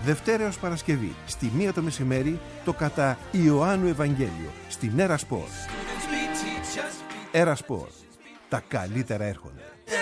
Δευτέρα έως Παρασκευή, στη 1 το μεσημέρι, το κατά Ιωάννου Ευαγγέλιο, στην Έρα Σπορ. Έρα Σπορ. Τα καλύτερα έρχονται.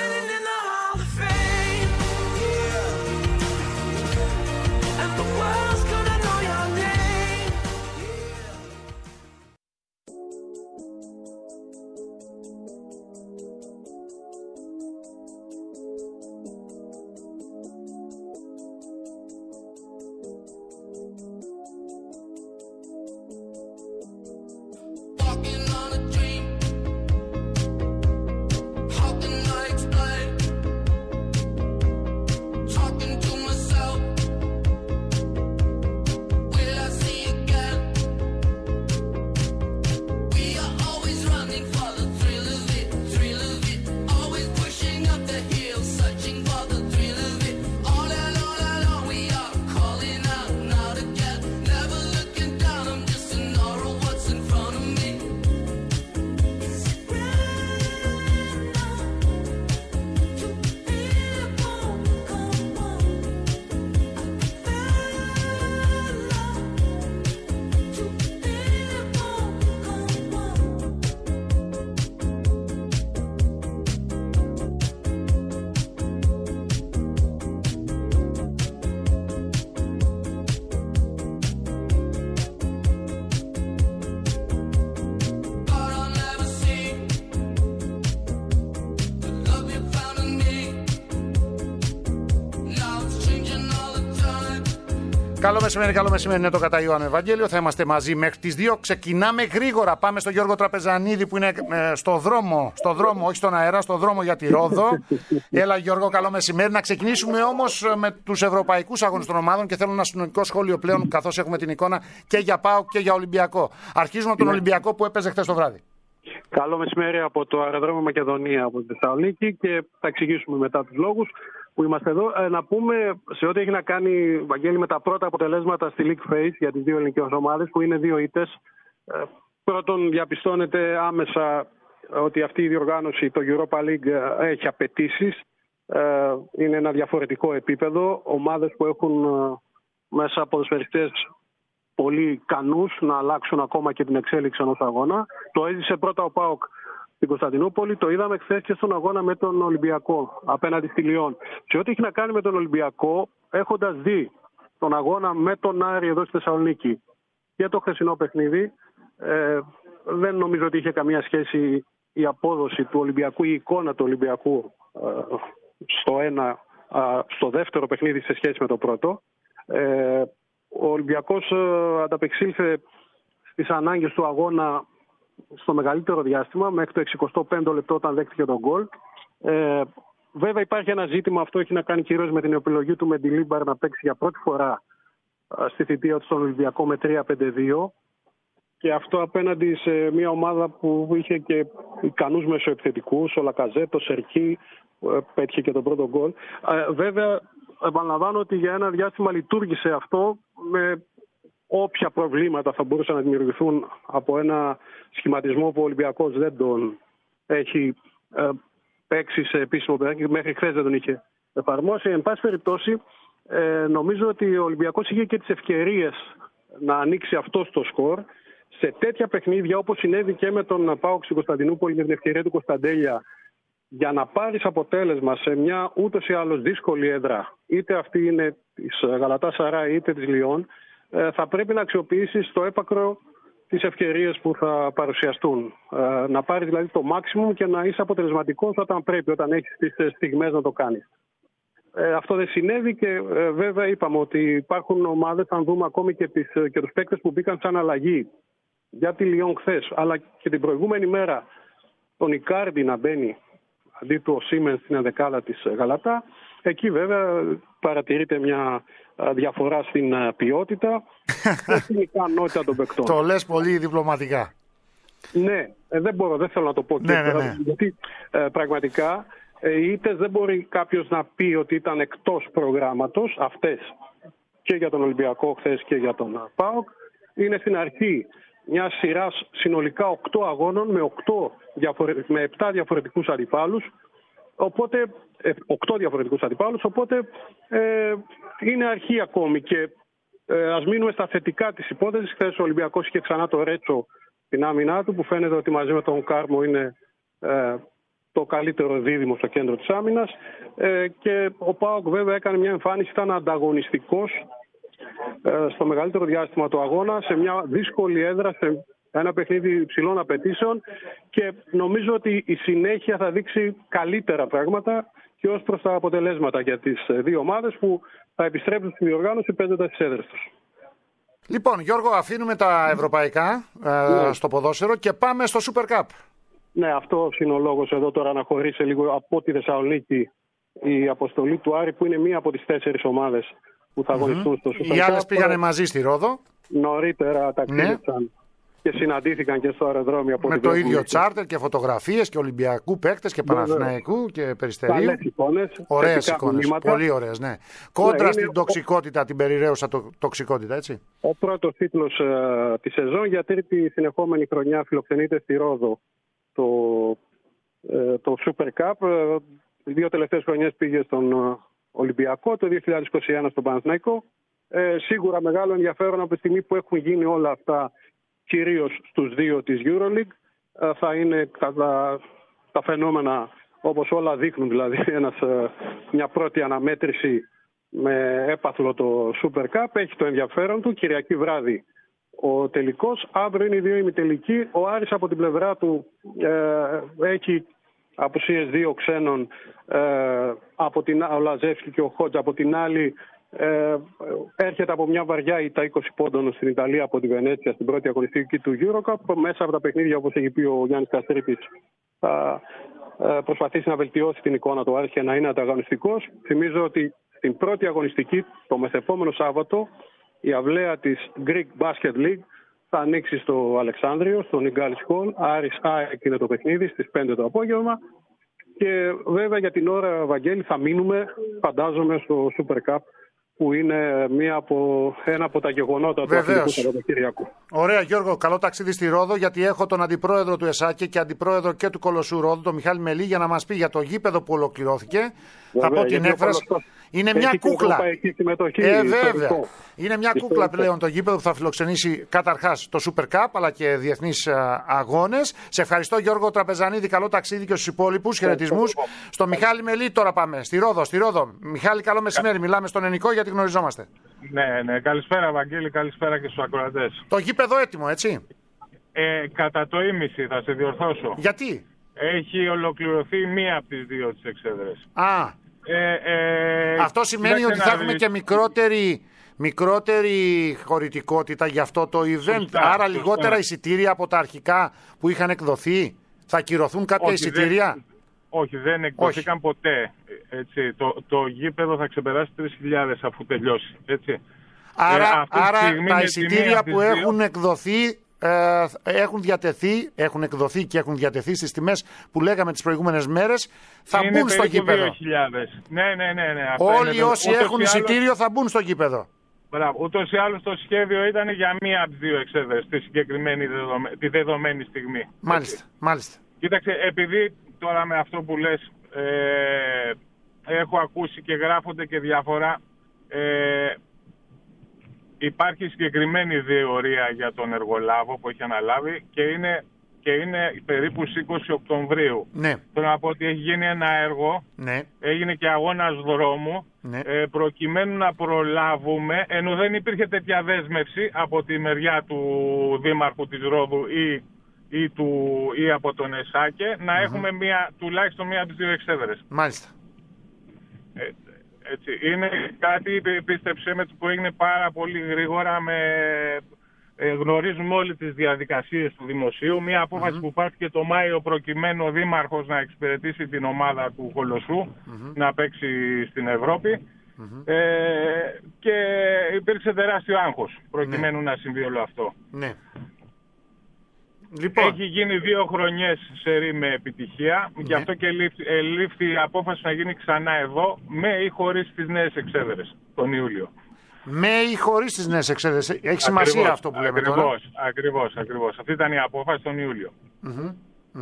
Καλό μεσημέρι, είναι το κατά Ιωάννου Ευαγγέλιο. Θα είμαστε μαζί μέχρι τις 2. Ξεκινάμε γρήγορα. Πάμε στο Γιώργο Τραπεζανίδη που είναι στο δρόμο, όχι στον αέρα, στο δρόμο για τη Ρόδο. Έλα Γιώργο, καλό μεσημέρι. Να ξεκινήσουμε όμως με τους ευρωπαϊκούς αγώνες των ομάδων και θέλω ένα συνολικό σχόλιο πλέον, καθώς έχουμε την εικόνα και για ΠΑΟΚ και για Ολυμπιακό. Αρχίζουμε τον Ολυμπιακό που έπαιζε χθες το βράδυ. Καλό μεσημέρι από το αεροδρόμιο Μακεδονία από τη Θεσσαλονίκη και θα εξηγήσουμε μετά τους λόγους που είμαστε εδώ. Να πούμε σε ό,τι έχει να κάνει, Βαγγέλη, με τα πρώτα αποτελέσματα στη League Phase για τις δύο ελληνικές ομάδες που είναι 2 ήττες. Πρώτον, διαπιστώνεται άμεσα ότι αυτή η διοργάνωση, το Europa League, έχει απαιτήσεις. Είναι ένα διαφορετικό επίπεδο. Ομάδες που έχουν μέσα ποδοσφαιριστές πολύ ικανούς να αλλάξουν ακόμα και την εξέλιξη ενός αγώνα. Το έζησε πρώτα ο ΠΑΟΚ στην Κωνσταντινούπολη, το είδαμε χθες και στον αγώνα με τον Ολυμπιακό απέναντι στη Λιόν. Σε ό,τι έχει να κάνει με τον Ολυμπιακό, έχοντας δει τον αγώνα με τον Άρη εδώ στη Θεσσαλονίκη και το χθεσινό παιχνίδι, δεν νομίζω ότι είχε καμία σχέση η απόδοση του Ολυμπιακού, η εικόνα του Ολυμπιακού στο δεύτερο παιχνίδι σε σχέση με το πρώτο. Ο Ολυμπιακός ανταπεξήλθε στις ανάγκες του αγώνα στο μεγαλύτερο διάστημα, μέχρι το 65ο λεπτό όταν δέχτηκε τον γκολ. Βέβαια υπάρχει ένα ζήτημα, αυτό έχει να κάνει κυρίως με την επιλογή του Μεντιλίμπαρ να παίξει για πρώτη φορά στη θητεία του στον Ολυμπιακό με 3-5-2 και αυτό απέναντι σε μια ομάδα που είχε και ικανούς μεσοεπιθετικούς, ο Λακαζέτ, ο Σερκί, πέτυχε και τον πρώτο γκολ. Βέβαια, επαναλαμβάνω ότι για ένα διάστημα λειτουργήσε αυτό με όποια προβλήματα θα μπορούσαν να δημιουργηθούν από ένα σχηματισμό που ο Ολυμπιακός δεν τον έχει παίξει σε επίσημο παιχνίδι, μέχρι χθες δεν τον είχε εφαρμόσει. Εν πάση περιπτώσει, νομίζω ότι ο Ολυμπιακός είχε και τις ευκαιρίες να ανοίξει αυτό το σκορ σε τέτοια παιχνίδια όπως συνέβη και με τον ΠΑΟΚ στην Κωνσταντινούπολη με την ευκαιρία του Κωνσταντέλια. Για να πάρεις αποτέλεσμα σε μια ούτως ή άλλως δύσκολη έδρα, είτε αυτή είναι της Γαλατάσαράι είτε της Λιόν, θα πρέπει να αξιοποιήσεις στο έπακρο τις ευκαιρίες που θα παρουσιαστούν. Να πάρεις δηλαδή το maximum και να είσαι αποτελεσματικός όταν πρέπει, όταν έχεις τις στιγμές να το κάνεις. Αυτό δεν συνέβη και βέβαια είπαμε ότι υπάρχουν ομάδες, αν δούμε ακόμη και τους παίκτες που μπήκαν σαν αλλαγή για τη Λιόν χθες, αλλά και την προηγούμενη μέρα τον Ικάρντι να μπαίνει αντί του ο Σίμεν στην ενδεκάδα της Γαλατά. Εκεί βέβαια παρατηρείται μια διαφορά στην ποιότητα και στην ικανότητα των παικτών. Το λες πολύ διπλωματικά. Ναι, δεν θέλω να το πω και γιατί πραγματικά οι ήττες δεν μπορεί κάποιος να πει ότι ήταν εκτός προγράμματος, αυτές και για τον Ολυμπιακό χθες και για τον ΠΑΟΚ. Είναι στην αρχή μια σειρά συνολικά 8 αγώνων με 7 διαφορετικούς αντιπάλους. Οπότε 8 διαφορετικούς αντιπάλους, οπότε είναι αρχή ακόμη και ας μείνουμε στα θετικά της υπόθεσης. Χθες ο Ολυμπιακός είχε ξανά το Ρέτσο στην άμυνά του, που φαίνεται ότι μαζί με τον Κάρμο είναι το καλύτερο δίδυμο στο κέντρο της άμυνας, και ο ΠΑΟΚ βέβαια έκανε μια εμφάνιση, ήταν ανταγωνιστικός στο μεγαλύτερο διάστημα του αγώνα, σε μια δύσκολη έδρα, σε ένα παιχνίδι υψηλών απαιτήσεων, και νομίζω ότι η συνέχεια θα δείξει καλύτερα πράγματα και ως προς τα αποτελέσματα για τις δύο ομάδες που θα επιστρέψουν στη διοργάνωση παίζοντας τις έδρες τους. Λοιπόν, Γιώργο, αφήνουμε τα ευρωπαϊκά στο ποδόσφαιρο και πάμε στο Super Cup. Ναι, αυτό είναι ο λόγος εδώ τώρα να χωρίσει λίγο από τη Θεσσαλονίκη η αποστολή του Άρη, που είναι μία από τις 4 ομάδες που θα αγωνιστούν στο Super Cup. Οι άλλες πήγανε μαζί στη Ρόδο. Νωρίτερα ταξίδεψαν και συναντήθηκαν και στο αεροδρόμιο. Με το ίδιο τσάρτερ και φωτογραφίες και Ολυμπιακού παίκτες και Παναθηναϊκού και Περιστερίου. Ωραίες εικόνες. Πολύ ωραίες, ναι. Κόντρα στην τοξικότητα, την περιραίουσα τοξικότητα, έτσι. Ο πρώτος τίτλος της σεζόν, για τρίτη συνεχόμενη χρονιά φιλοξενείται στη Ρόδο το Super Cup. Οι 2 τελευταίες χρονιές πήγε στον Ολυμπιακό, το 2021 στον Παναθηναϊκό. Σίγουρα μεγάλο ενδιαφέρον από τη στιγμή που έχουν γίνει όλα αυτά, κυρίως στους 2 της EuroLeague. Θα είναι τα φαινόμενα όπως όλα δείχνουν, δηλαδή μια πρώτη αναμέτρηση με έπαθλο το Super Cup. Έχει το ενδιαφέρον του. Κυριακή βράδυ ο τελικός. Αύριο είναι οι 2 ημιτελικοί. Ο Άρης από την πλευρά του έχει απουσίες 2 ξένων, ο Λαζεύσκι και ο Χότζ. Από την άλλη έρχεται από μια βαριά ήττα 20 πόντων στην Ιταλία από τη Βενέτσια στην πρώτη αγωνιστική του EuroCup. Μέσα από τα παιχνίδια, όπως έχει πει ο Γιάννης Καστρίτης, θα προσπαθήσει να βελτιώσει την εικόνα του Άρη και να είναι ανταγωνιστικός. Θυμίζω ότι στην πρώτη αγωνιστική, το μεθεπόμενο Σάββατο, η αυλαία της Greek Basket League θα ανοίξει στο Αλεξάνδριο, στο Νιγκάλης Χολ. Άρης ΑΕΚ είναι το παιχνίδι στις 5 το απόγευμα. Και βέβαια για την ώρα, Βαγγέλη, θα μείνουμε, φαντάζομαι, στο Super Cup, που είναι ένα από τα γεγονότα του Αθλητικού Σαββατοκυριακού. Ωραία, Γιώργο, καλό ταξίδι στη Ρόδο, γιατί έχω τον αντιπρόεδρο του ΕΣΑΚΕ και αντιπρόεδρο και του Κολοσσού Ρόδου, τον Μιχάλη Μελή, για να μας πει για το γήπεδο που ολοκληρώθηκε. Βέβαια, θα πω την έκφραση. Είναι μια κούκλα. Βέβαια. Είναι μια κούκλα πλέον το γήπεδο που θα φιλοξενήσει καταρχάς το Super Cup, αλλά και διεθνείς αγώνες. Σε ευχαριστώ, Γιώργο Τραπεζανίδη. Καλό ταξίδι και στους υπόλοιπους. Χαιρετισμούς. Στο Μιχάλη Μελή τώρα πάμε. Στη Ρόδο. Μιχάλη, καλό μεσημέρι. Μιλάμε στον Ενικό γιατί γνωριζόμαστε. Ναι. Καλησπέρα, Βαγγέλη. Καλησπέρα και στους ακροατές. Το γήπεδο έτοιμο, έτσι. Κατά το ήμιση, θα σε διορθώσω. Γιατί? Έχει ολοκληρωθεί μία από τις 2 τις εξέδρες. Αυτό σημαίνει ότι θα έχουμε και μικρότερη χωρητικότητα για αυτό το event. Άρα λιγότερα εισιτήρια από τα αρχικά που είχαν εκδοθεί. Θα ακυρωθούν κάποια εισιτήρια? Όχι, δεν εκδοθήκαν ποτέ. Έτσι. Το γήπεδο θα ξεπεράσει 3.000 αφού τελειώσει. Έτσι. Άρα τα εισιτήρια που έχουν εκδοθεί έχουν εκδοθεί και έχουν διατεθεί στις τιμές που λέγαμε τις προηγούμενες μέρες, θα μπουν στο γήπεδο. 2.000. Ναι. Όλοι όσοι έχουν εισιτήριο θα μπουν στο γήπεδο. Μπράβο. Ούτως ή άλλως το σχέδιο ήταν για μία από τις 2 εξέδρες τη συγκεκριμένη τη δεδομένη στιγμή. Μάλιστα. Κοίταξε, επειδή τώρα με αυτό που λες έχω ακούσει και γράφονται και διάφορα, υπάρχει συγκεκριμένη διορία για τον εργολάβο που έχει αναλάβει και είναι περίπου στις 20 Οκτωβρίου. Ναι. Θέλω να πω ότι έχει γίνει ένα έργο, ναι. Έγινε και αγώνας δρόμου, ναι. Προκειμένου να προλάβουμε, ενώ δεν υπήρχε τέτοια δέσμευση από τη μεριά του Δήμαρχου της Ρόδου ή από τον ΕΣΑΚΕ, να έχουμε τουλάχιστον μία από τις 2 εξέδρες. Μάλιστα. Έτσι. Είναι κάτι, πίστεψέ με, που έγινε πάρα πολύ γρήγορα. Γνωρίζουμε όλοι τις διαδικασίες του Δημοσίου. Μία απόφαση που πάρθηκε το Μάιο προκειμένου ο Δήμαρχος να εξυπηρετήσει την ομάδα του Κολοσσού να παίξει στην Ευρώπη. Και υπήρξε τεράστιο άγχος προκειμένου να συμβεί όλο αυτό. Ναι. Λοιπόν. Έχει γίνει 2 χρονιές σερί με επιτυχία. Γι' αυτό και λήφθη η απόφαση να γίνει ξανά εδώ, με ή χωρίς τις νέες εξέδρες τον Ιούλιο. Με ή χωρίς τις νέες εξέδρες. Έχει σημασία αυτό που λέμε τώρα. Ακριβώς. Αυτή ήταν η απόφαση τον Ιούλιο.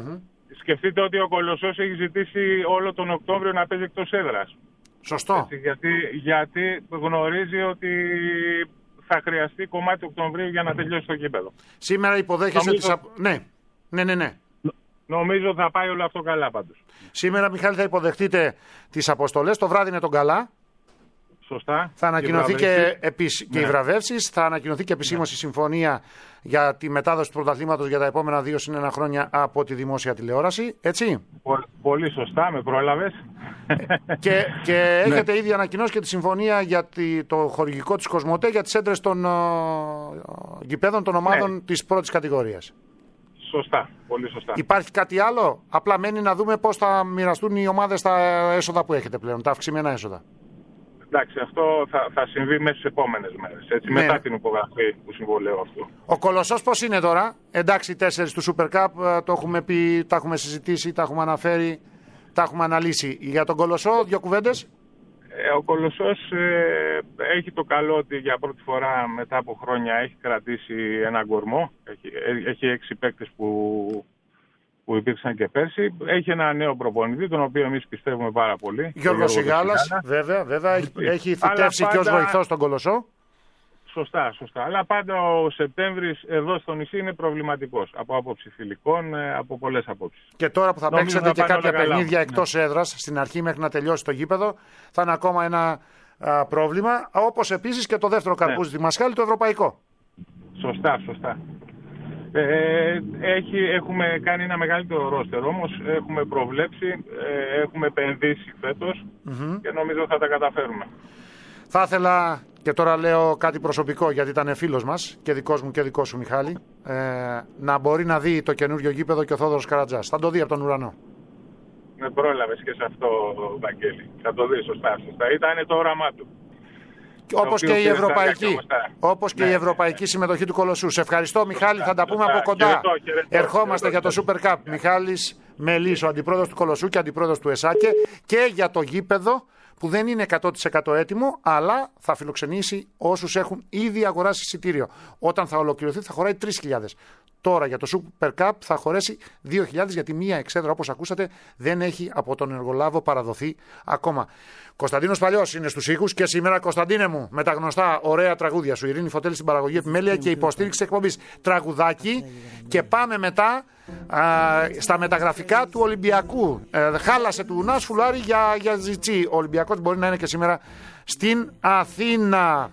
Σκεφτείτε ότι ο Κολοσσός έχει ζητήσει όλο τον Οκτώβριο να παίζει εκτός έδρας. Σωστό. Έτσι, γιατί γνωρίζει ότι θα χρειαστεί κομμάτι του Οκτωβρίου για να τελειώσει το γήπεδο. Σήμερα υποδέχεσαι Ναι. Νομίζω θα πάει όλο αυτό καλά πάντως. Σήμερα, Μιχάλη, θα υποδεχτείτε τις αποστολές. Το βράδυ είναι τον Καλά. Σωστά. Θα ανακοινωθεί και οι βραβεύσεις. Θα ανακοινωθεί και επισήμως η συμφωνία για τη μετάδοση του πρωταθλήματος για τα επόμενα 2 συν 1 χρόνια από τη δημόσια τηλεόραση. Έτσι. Πολύ σωστά, με πρόλαβες. Και έχετε ήδη ανακοινώσει και τη συμφωνία για το χορηγικό της Κοσμοτέ για τις έντρες των γηπέδων των ομάδων της πρώτης κατηγορίας. Σωστά, πολύ σωστά. Υπάρχει κάτι άλλο? Απλά μένει να δούμε πώς θα μοιραστούν οι ομάδες τα έσοδα που έχετε πλέον, τα αυξημένα έσοδα. Εντάξει, αυτό θα συμβεί μέσα στις επόμενες μέρες, έτσι, μετά την υπογραφή του συμβολέου αυτού. Ο Κολοσσός πώς είναι τώρα? Εντάξει, 4 του Super Cup, το έχουμε πει, τα έχουμε συζητήσει, τα έχουμε αναφέρει, τα έχουμε αναλύσει. Για τον Κολοσσό, 2 κουβέντες. Ο Κολοσσός έχει το καλό ότι για πρώτη φορά μετά από χρόνια έχει κρατήσει έναν κορμό. Έχει 6 παίκτες που υπήρξαν και πέρσι. Έχει ένα νέο προπονητή, τον οποίο εμείς πιστεύουμε πάρα πολύ. Γιώργο Σιγάλας, βέβαια. Έχει θητεύσει και ως βοηθός τον Κολοσσό. Σωστά. Αλλά πάντα ο Σεπτέμβρης εδώ στο νησί είναι προβληματικός. Από άποψη φιλικών, από πολλές απόψεις. Και τώρα που θα παίξετε και κάποια παιχνίδια εκτός έδρας, στην αρχή μέχρι να τελειώσει το γήπεδο, θα είναι ακόμα ένα πρόβλημα. Όπως επίσης και το δεύτερο καρπούζι Δημασχάλη, το ευρωπαϊκό. Σωστά. Έχουμε κάνει ένα μεγαλύτερο ρόστερ όμως, έχουμε προβλέψει, έχουμε επενδύσει φέτος και νομίζω θα τα καταφέρουμε. Θα ήθελα, και τώρα λέω κάτι προσωπικό γιατί ήταν φίλος μας και δικός μου και δικός σου, Μιχάλη, να μπορεί να δει το καινούριο γήπεδο και ο Θόδωρος Καρατζάς. Θα το δει από τον ουρανό. Με πρόλαβες και σε αυτό, Βαγγέλη. Θα το δει σωστά. Ήταν το όραμά του. Όπως και η ευρωπαϊκή συμμετοχή του Κολοσσού. Σε ευχαριστώ, Μιχάλη, θα τα πούμε από κοντά. Ερχόμαστε για το Super Cup. Μιχάλης Μελής, ο αντιπρόεδρος του Κολοσσού και αντιπρόεδρος του ΕΣΑΚΕ, και για το γήπεδο που δεν είναι 100% έτοιμο, αλλά θα φιλοξενήσει όσους έχουν ήδη αγοράσει εισιτήριο. Όταν θα ολοκληρωθεί θα χωράει 3.000. Τώρα για το Super Cup θα χωρέσει 2.000, γιατί μία εξέδρα, όπως ακούσατε, δεν έχει από τον εργολάβο παραδοθεί ακόμα. Κωνσταντίνος Παλιός είναι στους ήχους και σήμερα, Κωνσταντίνε μου, με τα γνωστά ωραία τραγούδια σου. Ειρήνη Φωτέλη στην παραγωγή, επιμέλεια και υποστήριξη εκπομπής. Τραγουδάκι και πάμε μετά στα μεταγραφικά του Ολυμπιακού. Χάλασε του Νάς Φουλάρη για Ζιτσί. Ο Ολυμπιακός μπορεί να είναι και σήμερα στην Αθήνα.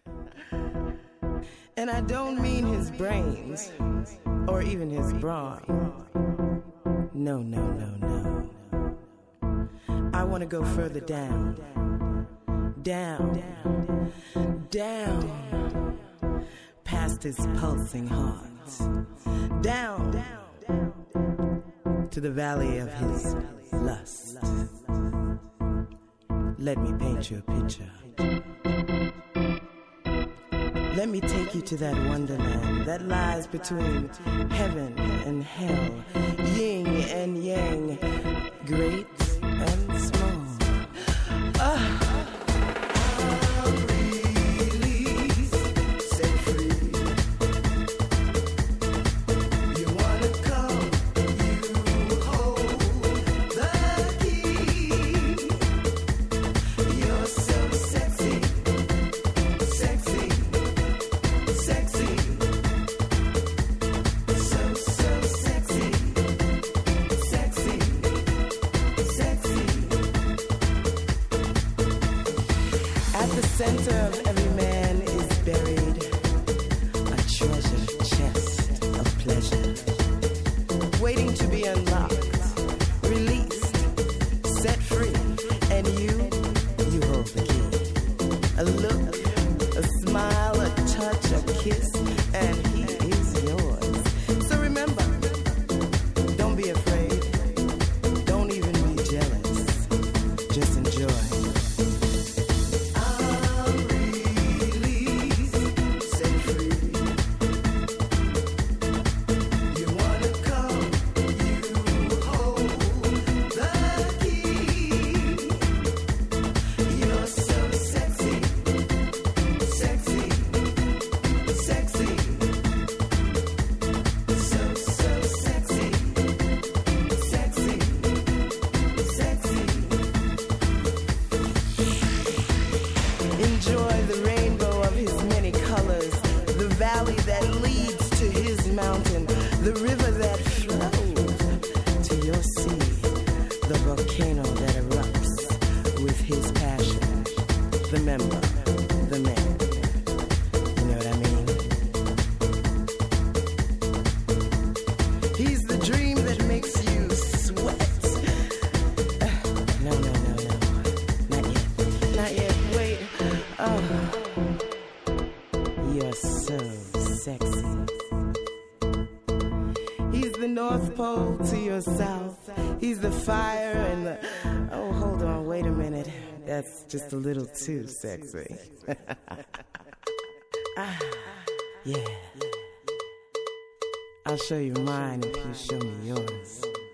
And I don't mean his brains or even his brawn. No. I want to go further down, past his pulsing heart, down to the valley of his lust. Let me paint you a picture. Let me take you to that wonderland that lies between heaven and hell, yin and yang, great and small. Release, set free. You wanna come, you hold the key. You're so sexy. Center of every man is buried a treasure chest of pleasure, waiting to be unlocked, released, set free, and you hold the key. A look, a smile, a touch, a kiss, and he is yours. So remember, don't be afraid, don't even be jealous, just enjoy. his passion, the member, the man. You know what I mean? He's the dream that makes you sweat. No. Not yet. Wait. Oh. You're so sexy. He's the North Pole to your south. He's the fire and the... Oh, hold on, wait a minute. That's just a little too sexy. Yeah. I'll show you mine if you show me yours.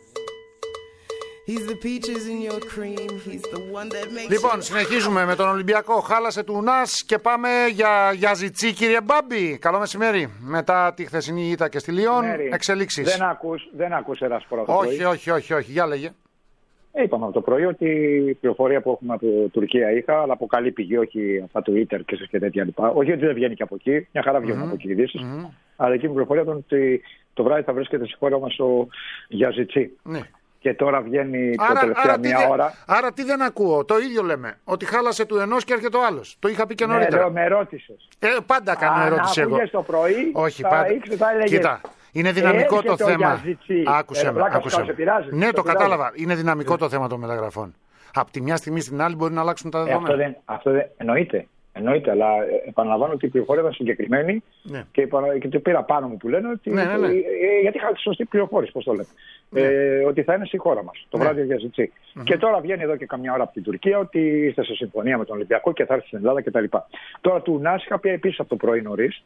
He's the peaches in your cream. He's the one that makes... Λοιπόν, συνεχίζουμε με τον Ολυμπιακό. Χάλασε του Νας και πάμε για Ζιτσί, κύριε Μπάμπη. Καλό μεσημέρι. Μετά τη χθεσινή ήττα και στη Λιόν, εξελίξεις. Δεν ακούς Ερασπορά το πρωί. Όχι. Για λέγε. Είπαμε από το πρωί ότι η πληροφορία που έχουμε από Τουρκία είχα, αλλά από καλή πηγή, όχι από το Twitter και τέτοια λοιπά. Όχι ότι δεν βγαίνει και από εκεί, μια χαρά βγαίνουν από εκεί ειδήσεις. Αλλά εκεί η πληροφορία ήταν ότι το βράδυ θα βρίσκεται στη χώρα μας ο Γιαζιτσί. Ναι. Και τώρα βγαίνει το τελευταία μία ώρα. Άρα τι δεν ακούω, το ίδιο λέμε. Ότι χάλασε του ενός και έρχεται ο άλλος. Το είχα πει και νωρίτερα. Ναι, με ρώτησες. Πάντα κάνω ερώτηση εγώ. Αν το πρωί, όχι, πάντα. Κοίτα, είναι δυναμικό το θέμα. Άκουσε με. Ναι, το κατάλαβα. Είναι δυναμικό το θέμα των μεταγραφών. Από τη μια στιγμή στην άλλη μπορεί να αλλάξουν τα δεδομένα. Αυτό δεν εννοείται, αλλά επαναλαμβάνω ότι η πληροφορία ήταν συγκεκριμένη και το πήρα πάνω μου που λένε ότι. Γιατί είχα τη σωστή πληροφόρηση, πώς το λέμε. Ότι θα είναι στη χώρα μας το βράδυ για Ζιτσί. Και τώρα βγαίνει εδώ και καμιά ώρα από την Τουρκία ότι είστε σε συμφωνία με τον Ολυμπιακό και θα έρθει στην Ελλάδα κτλ. Τώρα του Νάς είχα πει επίσης από το πρωί νωρίς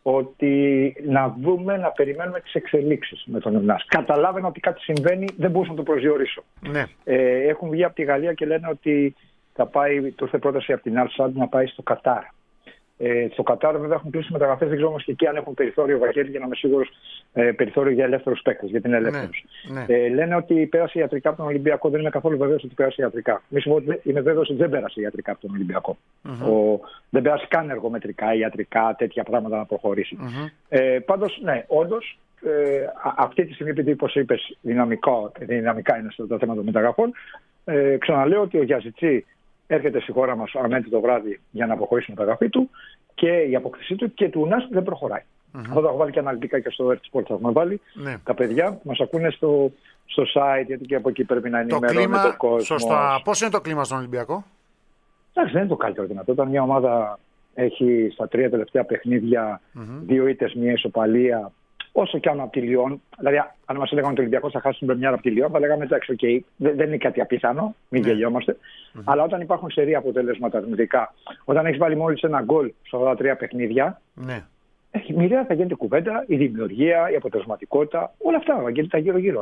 ότι να δούμε, να περιμένουμε τις εξελίξεις με τον Νάς. Καταλάβαινα ότι κάτι συμβαίνει, δεν μπορούσα να το προσδιορίσω. Έχουν βγει από τη Γαλλία και λένε ότι θα πάει, του ήρθε πρόταση από την Al-Sadd να πάει στο Κατάρ. Στο Κατάρ βέβαια έχουν κλείσει μεταγραφές, δεν ξέρω όμως και εκεί αν έχουν περιθώριο, Βαγγέλη, για να είμαι σίγουρος, περιθώριο για ελεύθερους παίκτες, γιατί είναι ελεύθερους. Λένε ότι πέρασε ιατρικά από τον Ολυμπιακό, δεν είμαι καθόλου βεβαίως ότι πέρασε ιατρικά. Μη σου πω ότι είμαι βέβαιος ότι δεν πέρασε ιατρικά από τον Ολυμπιακό. Δεν πέρασε καν εργομετρικά, ιατρικά, τέτοια πράγματα να προχωρήσει. Πάντως, ναι, όντως, αυτή τη στιγμή, επειδή όπως είπες, δυναμικά είναι στο θέμα των μεταγραφών, ξαναλέω ότι ο Γιαζιτσί έρχεται στη χώρα μας αναμένεται το βράδυ για να αποχωρήσει τη μεταγραφή του και η αποκτησή του και του Νάς δεν προχωράει. Αυτό το έχω βάλει και αναλυτικά και στο RT Sport. Θα έχουμε βάλει τα παιδιά που μας ακούνε στο site, γιατί και από εκεί πρέπει να ενημερώνει το κόσμο. Σωστά. Πώς είναι το κλίμα στον Ολυμπιακό? Εντάξει, δεν είναι το καλύτερο δυνατό. Όταν μια ομάδα έχει στα 3 τελευταία παιχνίδια 2 ήττες, 1 ισοπαλία, όσο και αν από τη Λιόν, δηλαδή αν μας έλεγαν ότι ο Ολυμπιακός θα χάσει την πρεμιέρα από τη Λιόν, θα λέγαμε εντάξει, okay, δεν είναι κάτι απίθανο, μην γελιόμαστε. Αλλά όταν υπάρχουν σερί αποτελέσματα αρνητικά, όταν έχεις βάλει μόλις ένα γκολ σε αυτά τα 3 παιχνίδια, μοιραία θα γίνεται κουβέντα, η δημιουργία, η αποτελεσματικότητα, όλα αυτά τα γύρω-γύρω.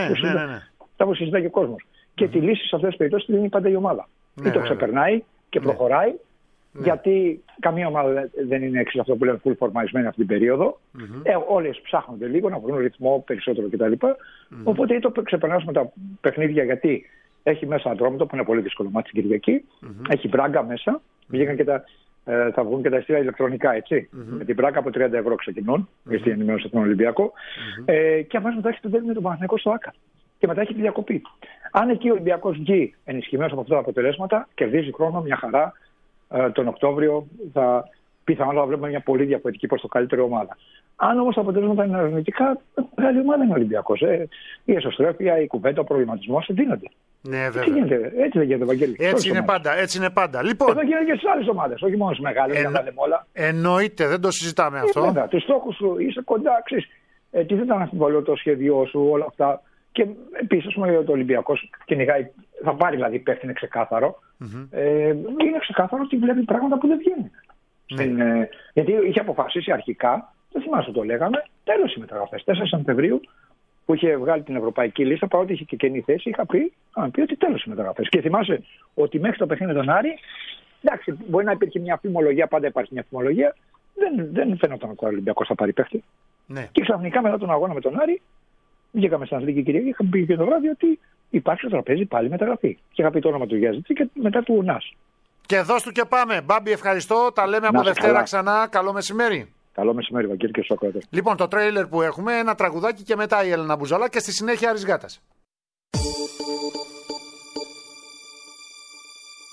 Τα που συζητάει και ο κόσμος. Και τη λύση σε αυτές τις περιπτώσεις τη δίνει πάντα η ομάδα. Ή το ξεπερνάει και προχωράει. Γιατί καμία ομάδα δεν είναι εξής αυτό που λέμε full φορμαρισμένη αυτή την περίοδο. Όλες ψάχνονται λίγο να βρουν ρυθμό περισσότερο κτλ. Οπότε ή το ξεπερνάς με τα παιχνίδια, γιατί έχει μέσα Ατρόμητο που είναι πολύ δύσκολο μάτι την Κυριακή. Έχει Μπράγκα μέσα. Βγήκαν και θα βγουν και τα ειστήρια ηλεκτρονικά, έτσι. Με την Μπράγκα από 30 ευρώ ξεκινούν, για την ενημέρωση από τον Ολυμπιακό. Και αμέσως μετά έχει το τέλειο με τον Παναθηναϊκό στο ΆΚΑ. Και μετά έχει τη διακοπή. Αν εκεί ο Ολυμπιακός βγει ενισχυμένος από αυτά τα αποτελέσματα, κερδίζει χρόνο, μια χαρά. Τον Οκτώβριο πιθανότατα βλέπουμε μια πολύ διαφορετική προς το καλύτερη ομάδα. Αν όμως τα αποτελέσματα είναι αρνητικά, μεγάλη ομάδα είναι ο Ολυμπιακός. Η εσωστρέφεια, η κουβέντα, ο προβληματισμός δίνονται. Ναι, βέβαια. Έτσι δεν γίνεται, Βαγγέλη. Έτσι είναι πάντα. Λοιπόν, εδώ γίνεται και στις άλλες ομάδες, όχι μόνο στις μεγάλες, να λέμε όλα. Εννοείται, δεν το συζητάμε αυτό. Βέβαια, τους στόχους σου είσαι κοντά, ξέρεις. Τι δεν ήταν αμφιβολό το σχέδιό σου, όλα αυτά. Και επίσης, το Ολυμπιακός κυνηγάει, θα πάρει δηλαδή υπεύθυνο ξεκάθαρο. Είναι ξεκάθαρο ότι βλέπει πράγματα που δεν βγαίνουν. Γιατί είχε αποφασίσει αρχικά, δεν θυμάσαι το λέγαμε, τέλος οι μεταγραφές. 4 Σεπτεμβρίου που είχε βγάλει την ευρωπαϊκή λίστα, παρότι είχε και καινή θέση, είχα πει ότι τέλος οι μεταγραφές. Και θυμάσαι ότι μέχρι το παιχνίδι τον Άρη, εντάξει, μπορεί να υπήρχε μια φημολογία, πάντα υπάρχει μια φημολογία, δεν φαίνονταν ότι ο Ολυμπιακός θα πάρει παίχτη. Και ξαφνικά μετά τον αγώνα με τον Άρη, βγήκαμε στην Αθλητική Κυριακή, είχαμε πει και το βράδυ ότι υπάρχει στο τραπέζι πάλι μεταγραφή. Και είχα πει το όνομα του Γιαζιτσί και μετά του Νάς. Και δώσ' του και πάμε. Μπάμπη, ευχαριστώ. Τα λέμε από Δευτέρα ξανά. Καλό μεσημέρι. Καλό μεσημέρι, Βαγγέλη και Σοκράτη. Λοιπόν, το τρέιλερ που έχουμε, ένα τραγουδάκι και μετά η Έλενα Μπουζαλά και στη συνέχεια Άρης Γάτας.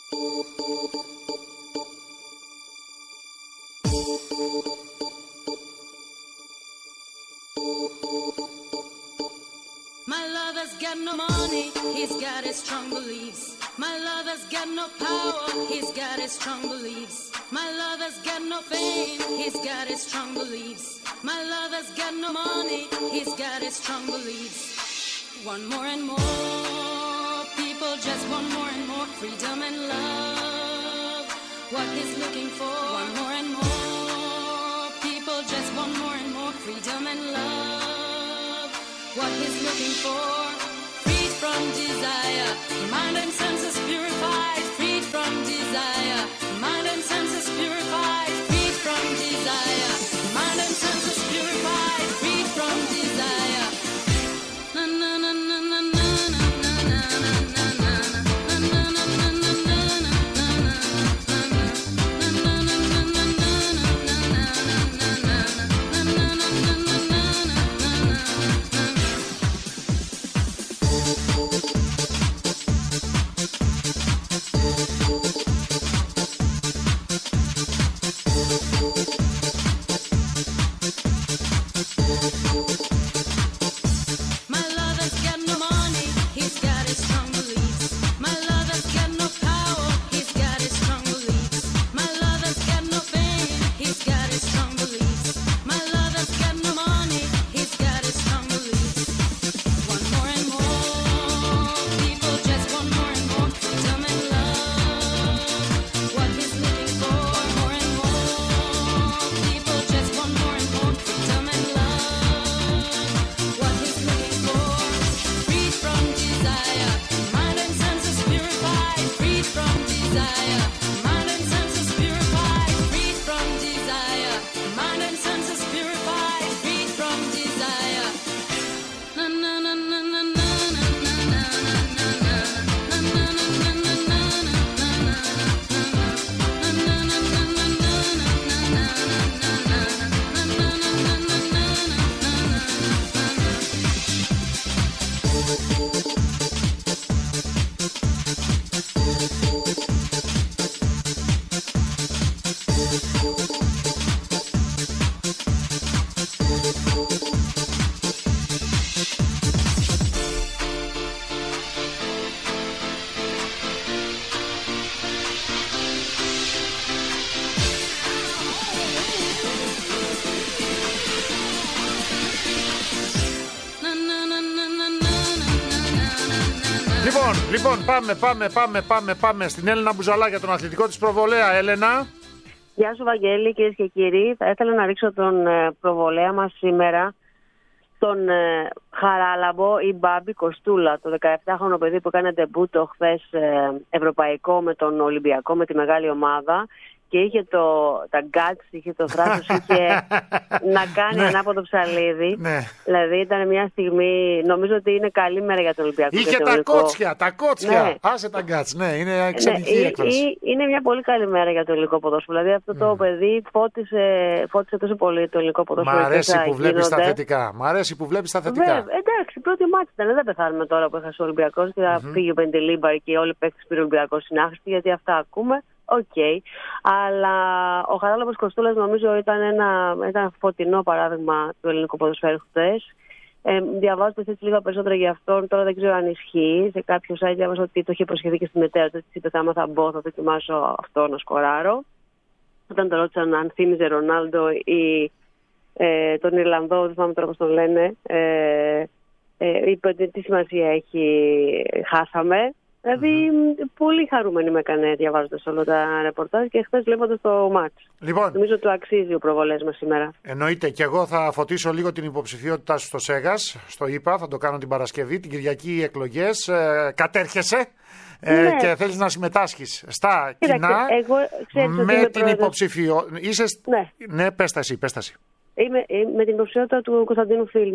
My lover's got no money, he's got his strong beliefs. My lover's got no power, he's got his strong beliefs. My lover's got no fame, he's got his strong beliefs. My lover's got no money, he's got his strong beliefs. Want more and more, people just want more and more freedom and love. What he's looking for, want more and more, people just want more and more freedom and love. What he's looking for, freed from desire, mind and senses purified, freed from desire, mind and senses purified, freed from desire, mind and senses purified, freed from desire. Na na na na na na na na na na. Λοιπόν, πάμε στην Έλενα Μπουζαλά για τον αθλητικό της προβολέα. Έλενα. Γεια σου Βαγγέλη, κυρίες και κύριοι. Θα ήθελα να ρίξω τον προβολέα μας σήμερα στον Χαράλαμπο ή Μπάμπη Κοστούλα, το 17χρονο παιδί που έκανε ντεμπούτο χθες ευρωπαϊκό με τον Ολυμπιακό, με τη μεγάλη ομάδα. Και είχε τα guts, είχε το θράσος, είχε να κάνει ανάποδο ψαλίδι. Ναι. Δηλαδή ήταν μια στιγμή, νομίζω ότι είναι καλή μέρα για τον Ολυμπιακό. Είχε τα κότσια. Ναι. Άσε τα guts, ναι, είναι εξαιρετική έκφραση. Είναι μια πολύ καλή μέρα για το ελληνικό ποδόσφαιρο. Δηλαδή αυτό το παιδί φώτισε τόσο πολύ το ελληνικό ποδόσφαιρο. Μ' αρέσει που βλέπεις τα θετικά. Εντάξει, πρώτη μάτι ήταν. Δεν πεθάνουμε τώρα που έχασε ο Ολυμπιακός και θα φύγει ο Πεντελίμπαρ και όλοι οι παίκτες πήρε ο Ολυμπιακός στην άχρηστη, γιατί αυτά ακούμε. Οκ. Αλλά ο Χαράλαμπος Κοστούλας νομίζω ήταν ένα φωτεινό παράδειγμα του ελληνικού ποδοσφαίρου χθες. Διαβάζοντας έτσι λίγα περισσότερα για αυτόν, τώρα δεν ξέρω αν ισχύει. Σε κάποιο site διάβασα ότι το είχε προσχεθεί και στη μητέρα του. Έτσι είπε: άμα θα μπω, θα δοκιμάσω αυτό να σκοράρω. Όταν το ρώτησαν αν θύμιζε Ρονάλντο ή τον Ιρλανδό, δεν θυμάμαι τώρα πώς τον λένε, είπε ότι τι σημασία έχει, χάσαμε. Δηλαδή, πολύ χαρούμενη με έκανε διαβάζοντας όλα τα ρεπορτάζ και χθες βλέποντας το μάτς. Λοιπόν, νομίζω του αξίζει ο προβολές μας σήμερα. Εννοείται, και εγώ θα φωτίσω λίγο την υποψηφιότητά σου στο ΣΕΓΑΣ. Στο είπα, θα το κάνω την Παρασκευή, την Κυριακή εκλογές. Κατέρχεσαι και θέλεις να συμμετάσχεις στα κοινά με την υποψηφιότητα. Ναι, πες τα εσύ. Είμαι με την υποψηφιότητα του Κωνσταντίνου Φίλ,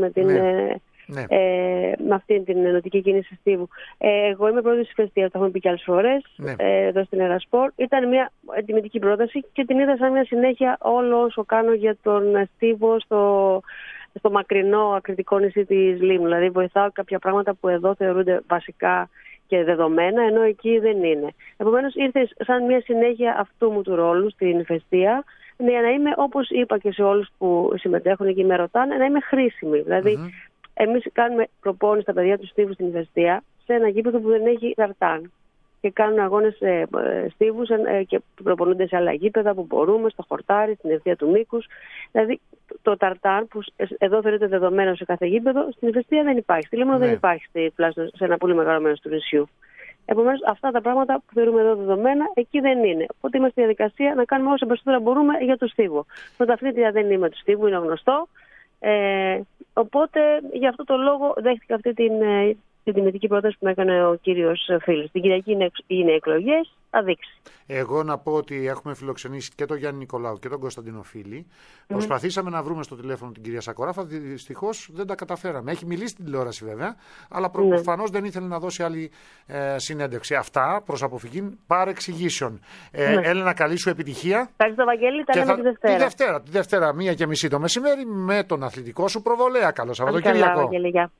με αυτή την ενωτική κίνηση Στίβου. Εγώ είμαι πρόεδρος της Φεστίας, το έχουμε πει και άλλες φορές, εδώ στην Ερασπορ. Ήταν μια εντιμητική πρόταση και την είδα σαν μια συνέχεια όλο όσο κάνω για τον Στίβο στο μακρινό ακριτικό νησί της Λίμνου. Δηλαδή βοηθάω κάποια πράγματα που εδώ θεωρούνται βασικά και δεδομένα, ενώ εκεί δεν είναι. Επομένως ήρθε σαν μια συνέχεια αυτού μου του ρόλου στην ηφαιστεία, για να είμαι, όπως είπα και σε όλους που συμμετέχουν και με ρωτάνε, να είμαι χρήσιμη. Δηλαδή, εμείς κάνουμε προπόνηση στα παιδιά του στίβου στην ηφαιστεία σε ένα γήπεδο που δεν έχει ταρτάν. Και κάνουν αγώνες στίβους και προπονούνται σε άλλα γήπεδα που μπορούμε, στο χορτάρι, στην ευθεία του μήκους. Δηλαδή, το ταρτάν που εδώ θεωρείται δεδομένο σε κάθε γήπεδο, στην ηφαιστεία δεν υπάρχει. Στη Λίμνο δεν υπάρχει, τουλάχιστον σε ένα πολύ μεγάλο μέρος του νησιού. Επομένως, αυτά τα πράγματα που θεωρούμε εδώ δεδομένα, εκεί δεν είναι. Οπότε είμαστε στη διαδικασία να κάνουμε όσο περισσότερα μπορούμε για το στίβο. Πρωταθλήτρια δεν είμαι του στίβου, είναι γνωστό. Οπότε, για αυτό το λόγο, δέχτηκα αυτή την τιμητική πρόταση που με έκανε ο κύριος Φίλης. Την Κυριακή είναι εκλογές, θα δείξει. Εγώ να πω ότι έχουμε φιλοξενήσει και τον Γιάννη Νικολάου και τον Κωνσταντίνο Φίλη. Προσπαθήσαμε να βρούμε στο τηλέφωνο την κυρία Σακοράφα, δυστυχώς δεν τα καταφέραμε. Έχει μιλήσει στην τηλεόραση βέβαια, αλλά προφανώς δεν ήθελε να δώσει άλλη συνέντευξη. Αυτά προς αποφυγή παρεξηγήσεων. Έλενα, καλή σου επιτυχία. Ευχαριστώ, Βαγγέλη, τα λέμε τη Δευτέρα, 1:30 το μεσημέρι, με τον αθλητικό σου προβολέα. Καλό Σαββατοκύριακο.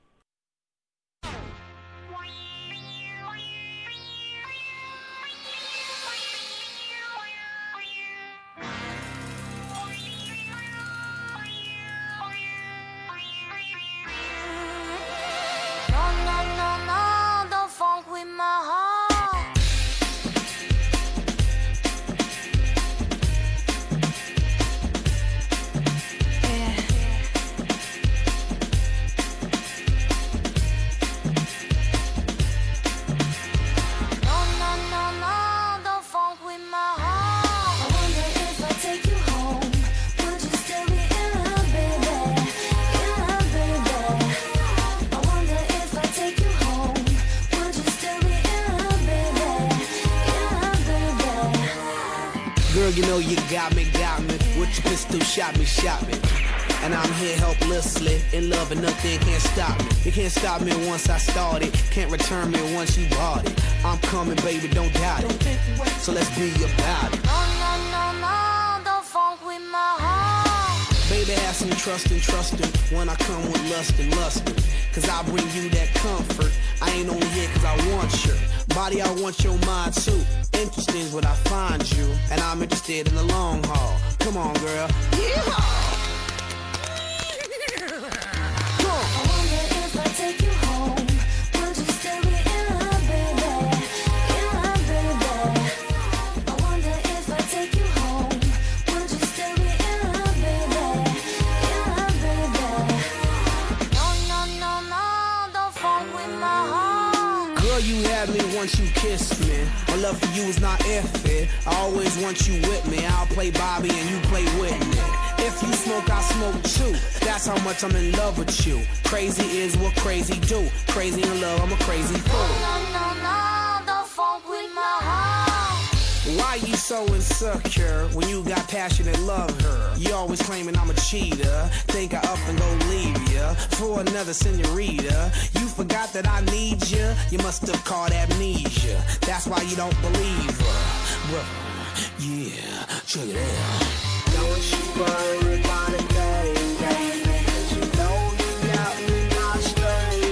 You know you got me, with your pistol, shot me. And I'm here helplessly, in love and nothing can't stop me. You can't stop me once I started, can't return me once you bought it. I'm coming, baby, don't doubt it. So let's be about it. No, don't funk with my heart. Baby, have some trust and when I come with lust and lustin'. Cause I bring you that comfort. I ain't only here cause I want your body, I want your mind too. Interesting is what I find you, and I'm interested in the long haul. Come on, girl. Yeehaw! I wonder if I take you home, would you still be in love, baby? In love, baby. I wonder if I take you home, would you still be in love, baby? In love, baby. No, don't funk with my heart. Girl, you had me once you kissed me. My love for you is not if-it. I always want you with me. I'll play Bobby and you play Whitney. If you smoke, I smoke too. That's how much I'm in love with you. Crazy is what crazy do. Crazy in love, I'm a crazy fool. No, don't funk with my heart. Why you so insecure when you got passion and love her? You always claiming I'm a cheater. Think I up and go leave ya for another senorita. You forgot that I need ya. You must have caught amnesia. That's why you don't believe her. Well, yeah, check it out. Don't you worry about a thing, baby. 'Cause you know you got me not straight,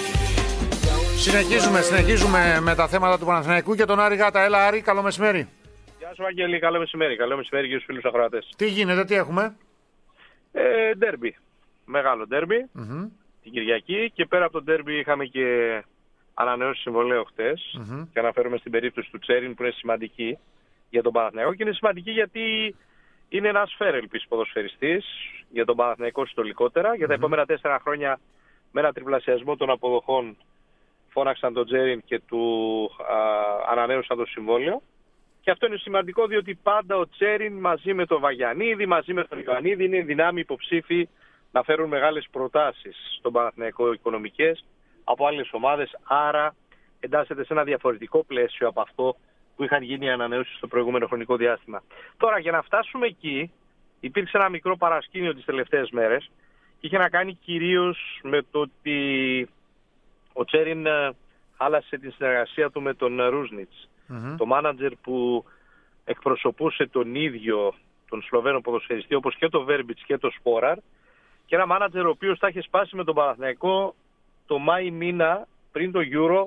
baby. Συνεχίζουμε με τα θέματα του Παναθηναϊκού και τον Άρη Γάτα. Έλα, Άρη, καλό μεσημέρι. Γεια σου, Αγγέλη, καλό μεσημέρι. Καλό μεσημέρι για τους φίλους ακροατές. Τι γίνεται, τι έχουμε? Ντέρμπι. Μεγάλο ντέρμπι την Κυριακή, και πέρα από το ντέρμπι είχαμε και ανανεώσει συμβολέου χτες. Και αναφέρομαι στην περίπτωση του Τσέριν, που είναι σημαντική για τον Παναθηναϊκό, και είναι σημαντική γιατί είναι ένας φέρελπης ποδοσφαιριστής για τον Παναθηναϊκό συντολικότερα. Για τα επόμενα 4 χρόνια, με ένα τριπλασιασμό των αποδοχών, φώναξαν τον Τσέριν και του ανανέωσαν το συμβόλαιο. Και αυτό είναι σημαντικό, διότι πάντα ο Τσέριν μαζί με τον Βαγιανίδη, μαζί με τον Ιωαννίδη, είναι δυνάμοι υποψήφοι να φέρουν μεγάλες προτάσεις στον Παναθηναϊκό, οικονομικές, από άλλες ομάδες. Άρα εντάσσεται σε ένα διαφορετικό πλαίσιο από αυτό που είχαν γίνει οι ανανεώσεις στο προηγούμενο χρονικό διάστημα. Τώρα, για να φτάσουμε εκεί, υπήρξε ένα μικρό παρασκήνιο τις τελευταίες μέρες και είχε να κάνει κυρίως με το ότι ο Τσέριν άλλασε την συνεργασία του με τον Ρούσνιτς. Το μάνατζερ που εκπροσωπούσε τον ίδιο τον Σλοβαίνο ποδοσφαιριστή, όπως και το Βέρμπιτς και το Σπόραρ, και ένα μάνατζερ ο οποίος θα είχε σπάσει με τον Παναθηναϊκό το Μάη μήνα πριν το Euro,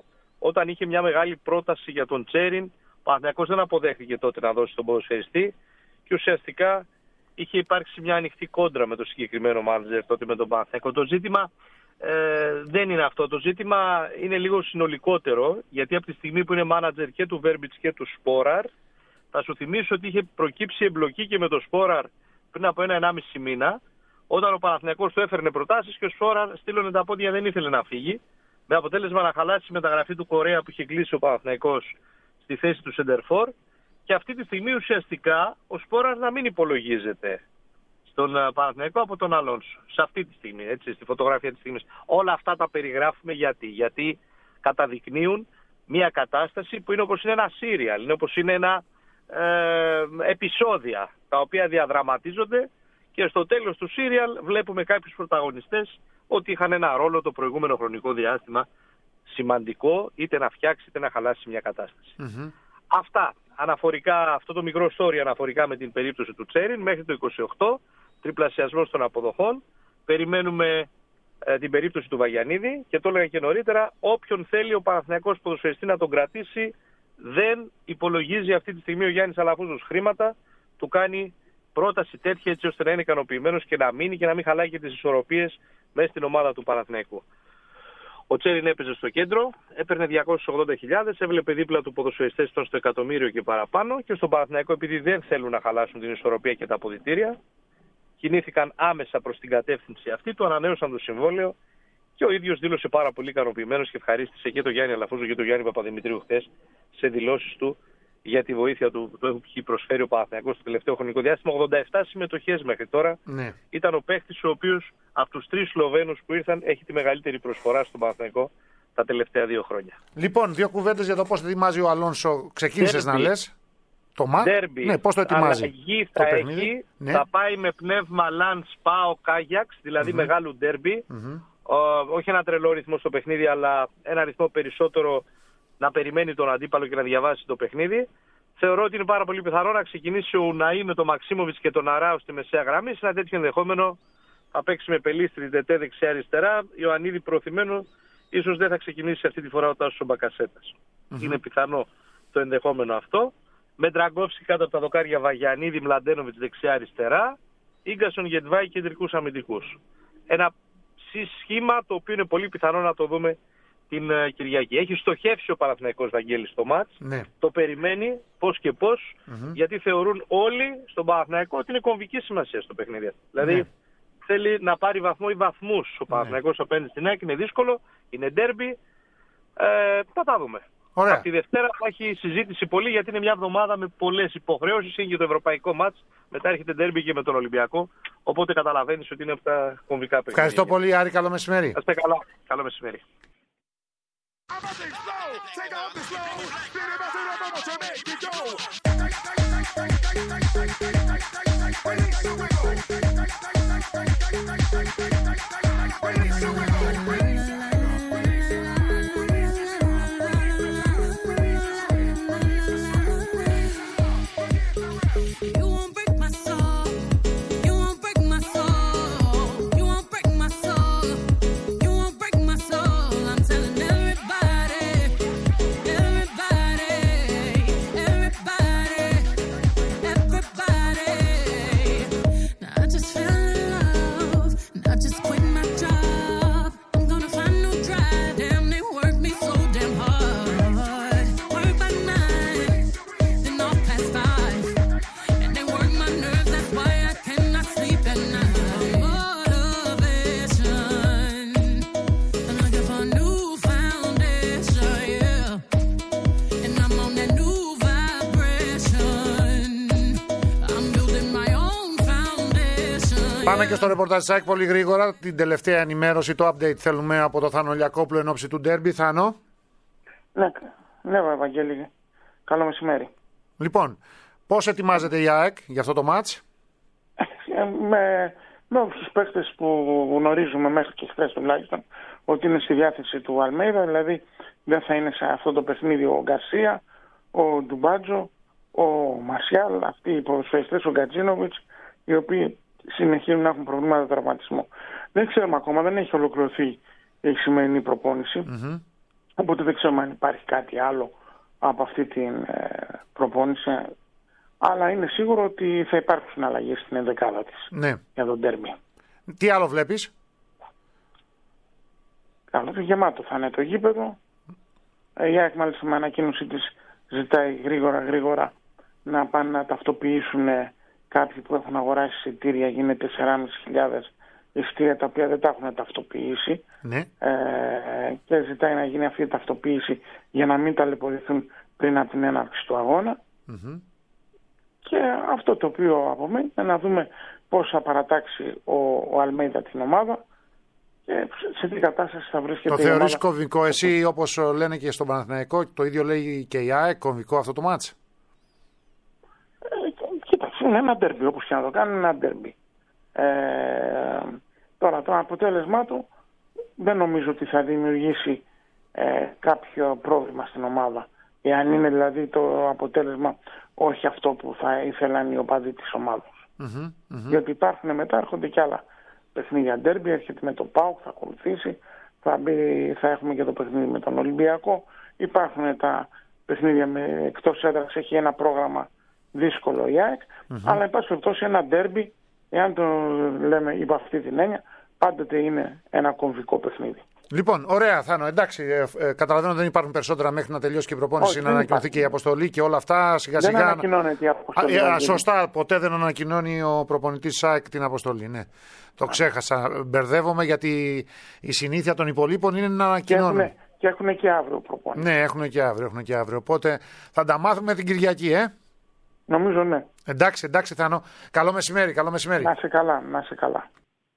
όταν είχε μια μεγάλη πρόταση για τον Τσέριν, ο Παναθηναϊκός δεν αποδέχθηκε τότε να δώσει τον ποδοσφαιριστή και ουσιαστικά είχε υπάρξει μια ανοιχτή κόντρα με το συγκεκριμένο μάνατζερ τότε με τον Παναθηναϊκό. Το ζήτημα δεν είναι αυτό. Το ζήτημα είναι λίγο συνολικότερο, γιατί από τη στιγμή που είναι μάνατζερ και του Βέρμπιτς και του Σπόραρ, θα σου θυμίσω ότι είχε προκύψει εμπλοκή και με τον Σπόραρ πριν από 1-1,5 μήνα, όταν ο Παναθηναϊκός του έφερνε προτάσεις και ο Σπόραρ στείλωνε τα πόδια, δεν ήθελε να φύγει, με αποτέλεσμα να χαλάσει η μεταγραφή του Κορέα που είχε κλείσει ο Παναθηναϊκός στη θέση του Σεντερφόρ, και αυτή τη στιγμή ουσιαστικά ο Σπόραρ να μην υπολογίζεται στον Παναθηναϊκό από τον Αλόνσο. Σε αυτή τη στιγμή, έτσι, στη φωτογραφία της στιγμής. Όλα αυτά τα περιγράφουμε γιατί καταδεικνύουν μια κατάσταση που είναι όπως είναι ένα σύριαλ, είναι όπως είναι ένα επεισόδια τα οποία διαδραματίζονται και στο τέλος του σύριαλ βλέπουμε κάποιους πρωταγωνιστές ότι είχαν ένα ρόλο το προηγούμενο χρονικό διάστημα σημαντικό, είτε να φτιάξει είτε να χαλάσει μια κατάσταση. Αυτά αναφορικά, αυτό το μικρό story αναφορικά με την περίπτωση του Τσέριν. Μέχρι το 28 τριπλασιασμός των αποδοχών. Περιμένουμε την περίπτωση του Βαγιανίδη και το έλεγα και νωρίτερα, όποιον θέλει ο Παναθηναϊκός ποδοσφαιριστή να τον κρατήσει, δεν υπολογίζει αυτή τη στιγμή ο Γιάννης Αλαφούζος χρήματα, του κάνει πρόταση τέτοια έτσι ώστε να είναι ικανοποιημένος και να μείνει και να μην χαλάει και τις ισορροπίες μέσα στην ομάδα του Παναθηναϊκού. Ο Τσέριν έπαιζε στο κέντρο, έπαιρνε 280.000, έβλεπε δίπλα του ποδοσφαιριστές στο εκατομμύριο και παραπάνω, και στον Παναθηναϊκό, επειδή δεν θέλουν να χαλάσουν την ισορροπία και τα αποδυτήρια, κινήθηκαν άμεσα προς την κατεύθυνση αυτή, του ανανέωσαν το συμβόλαιο και ο ίδιος δήλωσε πάρα πολύ ικανοποιημένος και ευχαρίστησε και τον Γιάννη Αλαφούζο και τον Γιάννη Παπαδημητρίου χθες σε δηλώσεις του για τη βοήθεια του που έχει προσφέρει ο Παναθηναϊκός στο τελευταίο χρονικό διάστημα. 87 συμμετοχές μέχρι τώρα. Ναι. Ήταν ο παίχτης ο οποίος από τους 3 Σλοβαίνους που ήρθαν έχει τη μεγαλύτερη προσφορά στον Παναθηναϊκό τα τελευταία 2 χρόνια. Λοιπόν, 2 κουβέντες για το πώς ετοιμάζει ο Αλόνσο. Ξεκίνησες να λες. Το Ντέρμπι. Ναι, πώς το ετοιμάζει. Αλλαγή θα έχει. Ναι. Θα πάει με πνεύμα Λαντς, Πάο, Κάγιαξ, δηλαδή μεγάλου ντέρμπι. Όχι ένα τρελό ρυθμό στο παιχνίδι, αλλά ένα ρυθμό περισσότερο να περιμένει τον αντίπαλο και να διαβάσει το παιχνίδι. Θεωρώ ότι είναι πάρα πολύ πιθανό να ξεκινήσει ο Ουναή με τον Μαξίμοβιτς και τον Αράου στη μεσαία γραμμή. Σε ένα τέτοιο ενδεχόμενο θα παίξει με Πελίστρη, Τετέ δεξιά-αριστερά. Ιωαννίδη προωθημένο, ίσως δεν θα ξεκινήσει αυτή τη φορά ο Τάσος Μπακασέτας. Είναι πιθανό το ενδεχόμενο αυτό. Με Ντραγκόφσκι κάτω από τα δοκάρια, Βαγιανίδη, Μλαντένοβιτς δεξιά-αριστερά. Ίγκασον, Γετβάη, κεντρικούς αμυντικούς. Ένα σχήμα το οποίο είναι πολύ πιθανό να το δούμε την Κυριακή. Έχει στοχεύσει ο Παναθηναϊκός Βαγγέλης στο μάτς. Ναι. Το περιμένει πώς και πώς, γιατί θεωρούν όλοι στον Παναθηναϊκό ότι είναι κομβική σημασία στο παιχνίδι. Δηλαδή θέλει να πάρει βαθμό ή βαθμούς ο Παναθηναϊκός απέναντι στην ΑΕΚ. Είναι δύσκολο, είναι ντέρμπι. Θα τα δούμε. Από τη Δευτέρα θα έχει συζήτηση πολύ, γιατί είναι μια εβδομάδα με πολλές υποχρεώσεις. Είναι και το ευρωπαϊκό μάτς. Μετά έρχεται ντέρμπι και με τον Ολυμπιακό. Οπότε καταλαβαίνεις ότι είναι από τα κομβικά παιχνίδια. Ευχαριστώ πολύ, Άρη. Καλό μεσημέρι. Είστε καλά. Καλό μεσημέρι. Πάμε και στο ρεπορτάζ της ΑΕΚ πολύ γρήγορα. Την τελευταία ενημέρωση, το update θέλουμε από το Θάνο Λιακόπουλο εν ώψη του ντέρμπι. Θάνο. Ναι, Ευαγγέλη. Καλό μεσημέρι. Λοιπόν, πώς ετοιμάζεται η ΑΕΚ για αυτό το μάτς? Με όποιους παίκτες που γνωρίζουμε μέχρι και χθες τουλάχιστον ότι είναι στη διάθεση του Αλμέιδα. Δηλαδή δεν θα είναι σε αυτό το παιχνίδι ο Γκαρσία, ο Ντουμπάτζο, ο Μαρσιάλ, αυτοί οι ποδοσφαιριστές, ο Γκατζίνοβιτς, οι οποίοι συνεχίζουν να έχουν προβλήματα τραυματισμού. Δεν ξέρουμε ακόμα, δεν έχει ολοκληρωθεί η σημερινή προπόνηση. Οπότε δεν ξέρουμε αν υπάρχει κάτι άλλο από αυτή την προπόνηση. Αλλά είναι σίγουρο ότι θα υπάρξουν αλλαγές στην ενδεκάδα της για τον ντέρμπι. Τι άλλο βλέπεις? Καλό, γεμάτο θα είναι το γήπεδο. Η ΑΕΚ μάλιστα με ανακοίνωση της ζητάει γρήγορα να πάνε να ταυτοποιήσουν κάποιοι που έχουν αγοράσει εισιτήρια. Γίνεται 4.500 εισιτήρια τα οποία δεν τα έχουν ταυτοποιήσει. Ναι. Και ζητάει να γίνει αυτή η ταυτοποίηση για να μην ταλαιπωρηθούν πριν από την έναρξη του αγώνα. Και αυτό το οποίο απομένει είναι να δούμε πώς θα παρατάξει ο Αλμέιδα την ομάδα και σε τι κατάσταση θα βρίσκεται η ομάδα. Το θεωρείς κομβικό εσύ, όπως λένε και στον Παναθηναϊκό, το ίδιο λέει και η ΑΕΚ, κομβικό αυτό το μάτς? Κοίταξε, είναι ένα ντέρμπι, όπως και να το κάνει, είναι ένα ντέρμπι. Τώρα το αποτέλεσμά του δεν νομίζω ότι θα δημιουργήσει κάποιο πρόβλημα στην ομάδα. Εάν είναι δηλαδή το αποτέλεσμα όχι αυτό που θα ήθελαν οι οπαδοί της ομάδας. Διότι μετά έρχονται και άλλα παιχνίδια ντέρμπι, έρχεται με το ΠΑΟΚ, θα ακολουθήσει, θα έχουμε και το παιχνίδι με τον Ολυμπιακό. Υπάρχουν τα παιχνίδια εκτός έδρας, έχει ένα πρόγραμμα δύσκολο η ΑΕΚ, αλλά εν πάση περιπτώσει ένα ντέρμπι, εάν το λέμε υπό αυτή την έννοια, πάντοτε είναι ένα κομβικό παιχνίδι. Λοιπόν, ωραία Θάνο, εντάξει, καταλαβαίνω δεν υπάρχουν περισσότερα μέχρι να τελειώσει και η προπόνηση, να ανακοινωθεί και η αποστολή και όλα αυτά σιγά σιγά. Δεν ανακοινώνεται η αποστολή. Σωστά, ποτέ δεν ανακοινώνει ο προπονητής ΣΑΕΚ την αποστολή. Ναι. Το ξέχασα. Μπερδεύομαι γιατί η συνήθεια των υπολείπων είναι να ανακοινώνουν. Και έχουν και αύριο προπόνηση. Ναι, έχουν και αύριο. Οπότε θα τα μάθουμε την Κυριακή, Νομίζω ναι. Εντάξει Θάνο. Καλό μεσημέρι. Να σε καλά.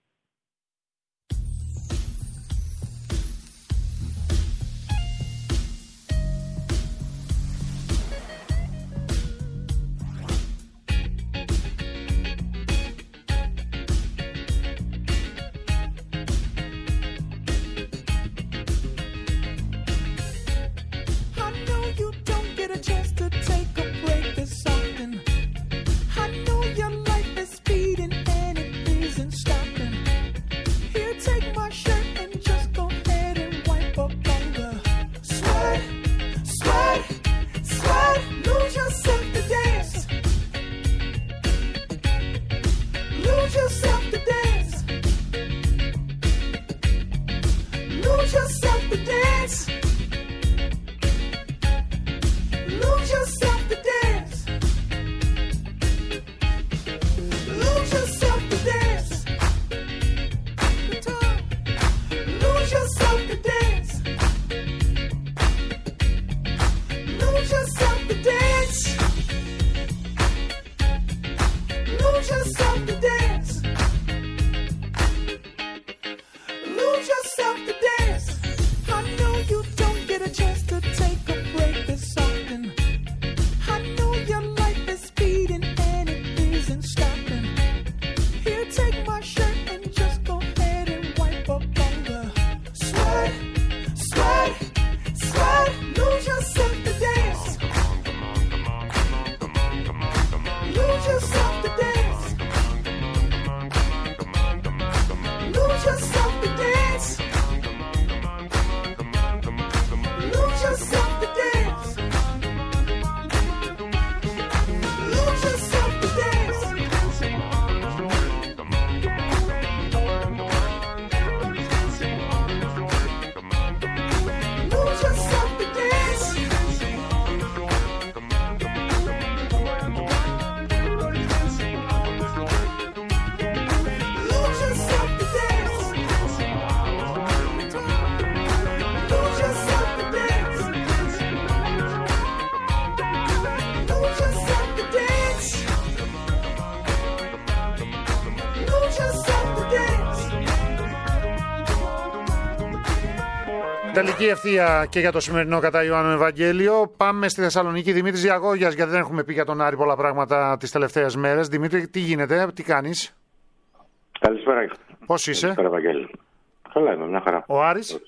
Τελική ευθεία και για το σημερινό κατά Ιωάννου Ευαγγέλιο. Πάμε στη Θεσσαλονίκη. Δημήτρης Διαγώγιας, γιατί δεν έχουμε πει για τον Άρη πολλά πράγματα τις τελευταίες μέρες. Δημήτρη, τι γίνεται, τι κάνεις? Καλησπέρα. Πώς είσαι? Καλησπέρα, Ευαγγέλιο. Καλά είμαι, μια χαρά. Ο Άρης?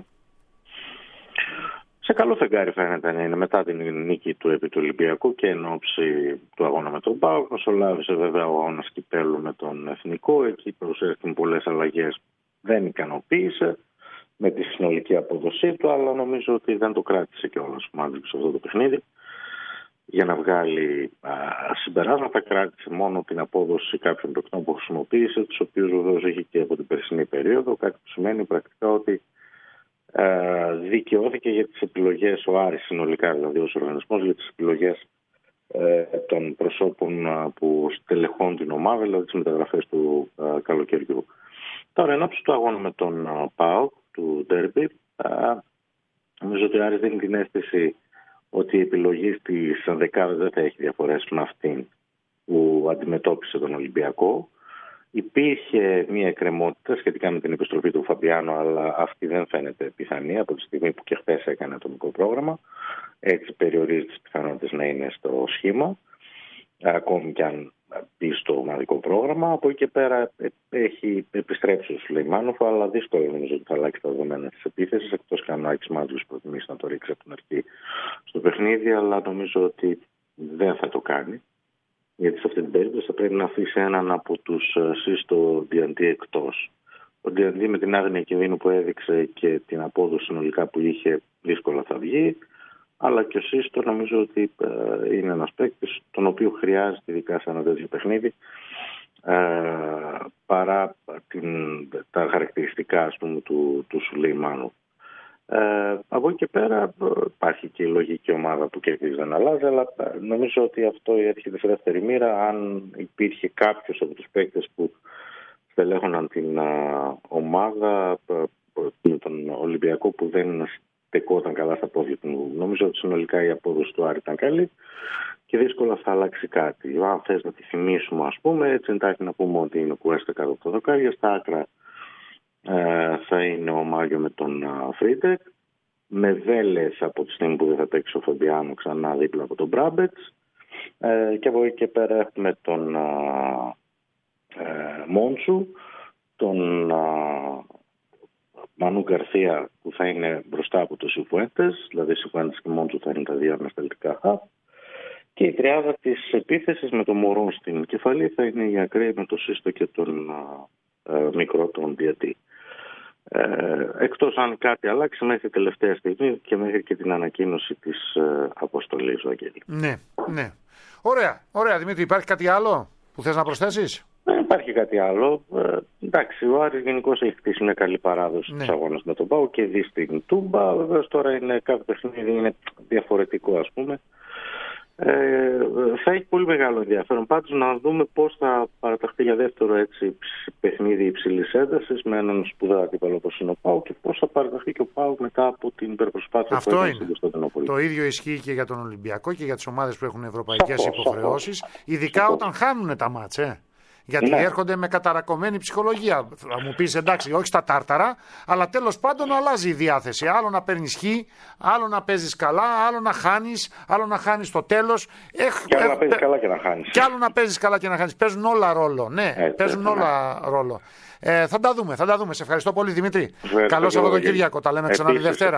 Σε καλό φεγγάρι φαίνεται να είναι μετά την νίκη του επί του Ολυμπιακού και εν ώψη του αγώνα με τον ΠΑΟΚ. Μεσολάβησε βέβαια ο αγώνας κυπέλλου με τον Εθνικό. Εκεί παρουσιάστηκαν πολλές αλλαγές. Δεν ικανοποίησε. με τη συνολική απόδοσή του, αλλά νομίζω ότι δεν το κράτησε κιόλας ο Μάντζουκιτς σε αυτό το παιχνίδι. Για να βγάλει συμπεράσματα, κράτησε μόνο την απόδοση κάποιων παικτών που χρησιμοποίησε, τους οποίους βεβαίως είχε και από την περσινή περίοδο, κάτι που σημαίνει πρακτικά ότι δικαιώθηκε για τις επιλογές, ο Άρης συνολικά δηλαδή ως οργανισμός, για τις επιλογές των προσώπων που στελεχώνουν την ομάδα, δηλαδή τις μεταγραφές του καλοκαιριού. Τώρα, ενώπιση του αγώνα με τον ΠΑΟΚ, του ντέρμπι, νομίζω ότι ο Άρης δίνει την αίσθηση ότι η επιλογή στις δεκάδες δεν θα έχει διαφορές με αυτήν που αντιμετώπισε τον Ολυμπιακό. Υπήρχε μια εκκρεμότητα σχετικά με την επιστροφή του Φαμπιάνο, αλλά αυτή δεν φαίνεται πιθανή από τη στιγμή που και χθες έκανε ατομικό πρόγραμμα. Έτσι περιορίζει τις πιθανότητες να είναι στο σχήμα, ακόμη και αν πει στο ομαδικό πρόγραμμα. Από εκεί και πέρα έχει επιστρέψει ο Σουλεϊμάνοφ, αλλά δύσκολο νομίζω ότι θα αλλάξει τα δεδομένα της επίθεσης, εκτός και αν ο Άκης Μάντζουκιτς προτιμήσει να το ρίξει από την αρχή στο παιχνίδι, αλλά νομίζω ότι δεν θα το κάνει. Γιατί σε αυτή την περίπτωση θα πρέπει να αφήσει έναν από τους Σύστο Διαντή εκτός. Ο Διαντή με την άγνοια κινδύνου που έδειξε και την απόδοση συνολικά που είχε, δύσκολα θα βγει. Αλλά και ο Σύστο νομίζω ότι είναι ένας παίκτης τον οποίο χρειάζεται ειδικά σε ένα τέτοιο παιχνίδι, παρά τα χαρακτηριστικά ας πούμε, του Σουλεϊμάνου. Από εκεί και πέρα υπάρχει και η λογική ομάδα που κερδίζει δεν αλλάζει, αλλά νομίζω ότι αυτό έρχεται σε δεύτερη μοίρα. Αν υπήρχε κάποιος από τους παίκτες που στελέχωναν την ομάδα με τον Ολυμπιακό που δεν στεκόταν καλά στα πόδια του, νομίζω ότι συνολικά η απόδοση του Άρη ήταν καλή και δύσκολα θα αλλάξει κάτι. Αν θες να τη θυμίσουμε, ας πούμε, έτσι εντάχει να πούμε ότι είναι ο Κουέστα κάτω από το δοκάρια, στα άκρα θα είναι ο Μάγιο με τον Φρίτεκ, με Βέλες από τη στιγμή που δεν θα παίξει ο Φαμπιάνο ξανά δίπλα από τον Μπράμπετς, και από εκεί και πέρα έχουμε τον Μόντσου, τον Μανού Γκαρθία που θα είναι μπροστά από τους Σιφουέντες, δηλαδή Σιφουέντες και Μόντσου θα είναι τα δύο ανασταλτικά χαπ, και η τριάδα της επίθεσης με τον Μωρόν στην κεφαλή θα είναι η ακραία με τον Σύστο και τον μικρό τον Διατή. Εκτός αν κάτι αλλάξει μέχρι τελευταία στιγμή και μέχρι και την ανακοίνωση της αποστολής, Βαγγέλη. Ναι, ναι. Ωραία Δημήτρη, υπάρχει κάτι άλλο που θες να προσθέσεις? Δεν υπάρχει κάτι άλλο. Εντάξει, ο Άρης γενικώς έχει χτίσει μια καλή παράδοση στους αγώνες με τον ΠΑΟΚ και δει στην Τούμπα. Βεβαίως τώρα είναι, κάθε παιχνίδι είναι διαφορετικό ας πούμε. Θα έχει πολύ μεγάλο ενδιαφέρον πάντως να δούμε πώς θα παραταχθεί για δεύτερο έτσι, παιχνίδι υψηλής έντασης με έναν σπουδαίο αντίπαλο όπως είναι ο ΠΑΟΚ και πώς θα παραταχθεί και ο ΠΑΟΚ μετά από την υπερπροσπάθεια που έκανε στην Κωνσταντινούπολη. Το ίδιο ισχύει και για τον Ολυμπιακό και για τις ομάδες που έχουν ευρωπαϊκές υποχρεώσεις, ειδικά όταν χάνουν τα μάτς. Γιατί έρχονται με καταρακωμένη ψυχολογία. Θα μου πεις εντάξει, όχι στα τάρταρα, αλλά τέλος πάντων αλλάζει η διάθεση. Άλλο να παίρνεις χ, άλλο να παίζεις καλά, άλλο να χάνεις στο τέλος. Και άλλο να παίζεις καλά και να χάνεις. Και άλλο να παίζεις καλά και να χάνεις. Παίζουν όλα ρόλο. Ναι, παίζουν όλα ρόλο. Θα τα δούμε. Σε ευχαριστώ πολύ, Δημήτρη. Καλό Σαββατοκύριακο. Τα λέμε ξανά τη Δευτέρα.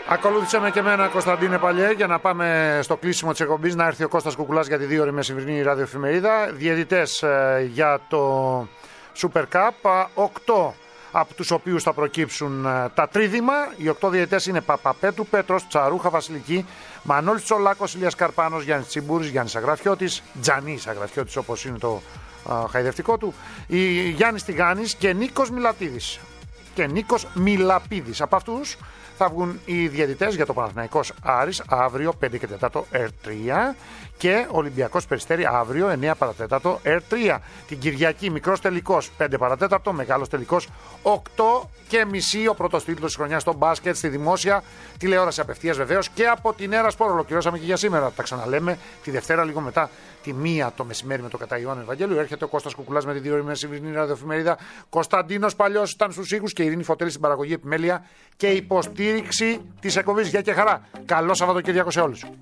Ακολούθησε με και εμένα, Κωνσταντίνε Παλιέ, για να πάμε στο κλείσιμο της εκπομπής, να έρθει ο Κώστας Κουκουλάς για τη 2ωρη μεσημβρινή ραδιοεφημερίδα. Διαιτητές για το Super Cup, 8 από τους οποίους θα προκύψουν τα τρίδημα. Οι 8 διαιτητές είναι Παπαπέτρου, Πέτρος, Τσαρούχα, Βασιλική, Μανώλης Τσολάκος, Ηλίας Καρπάνος, Γιάννης Τσιμπούρης, Γιάννης Αγραφιώτης, Τζανής Αγραφιώτης όπως είναι το χαϊδευτικό του, Γιάννης Τηγάνης και Νίκος Μιλατίδης και Νίκος Μιλαπίδης. Από αυτούς θα βγουν οι διαιτητές για το Παναθηναϊκός Άρης αύριο 5 και 4 R3 και Ολυμπιακός Περιστέρι αύριο 9 παρατέταρτο R3. Την Κυριακή μικρός τελικός 5 παρατέταρτο, μεγάλος τελικός 8 και μισή, ο πρώτος τίτλος της χρονιάς στο μπάσκετ στη δημόσια τηλεόραση απευθείας βεβαίως και από την Έρα Σπορ. Ολοκληρώσαμε και για σήμερα. Τα ξαναλέμε τη Δευτέρα λίγο μετά τη 1 το μεσημέρι με το κατά Ιωάννου Ευαγγέλιου. Έρχεται ο Κώστας Κουκουλάς με τη 2ωρη μεσημβρινή ραδιοεφημερίδα. Κωνσταντίνος Παλιός ήταν στους ήχους και η Ειρήνη Φωτέλη στην παραγωγή επιμέλεια και υποστήριξη της εκπομπής. Γεια και χαρά. Καλό Σαββατοκύριακο σε όλους.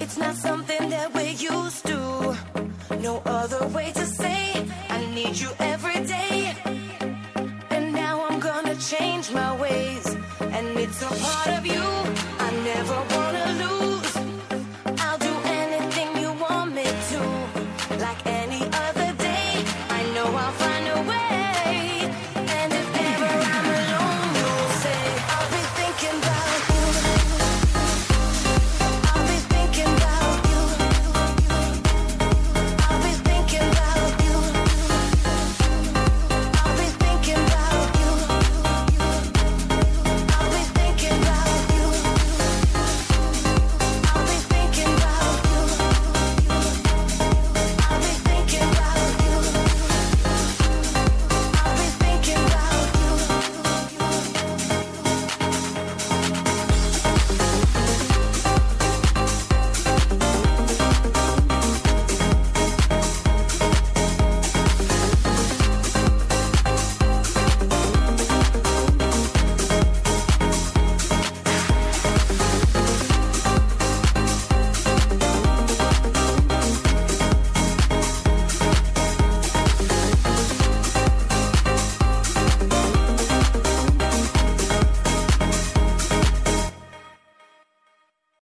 No other way to say I need you.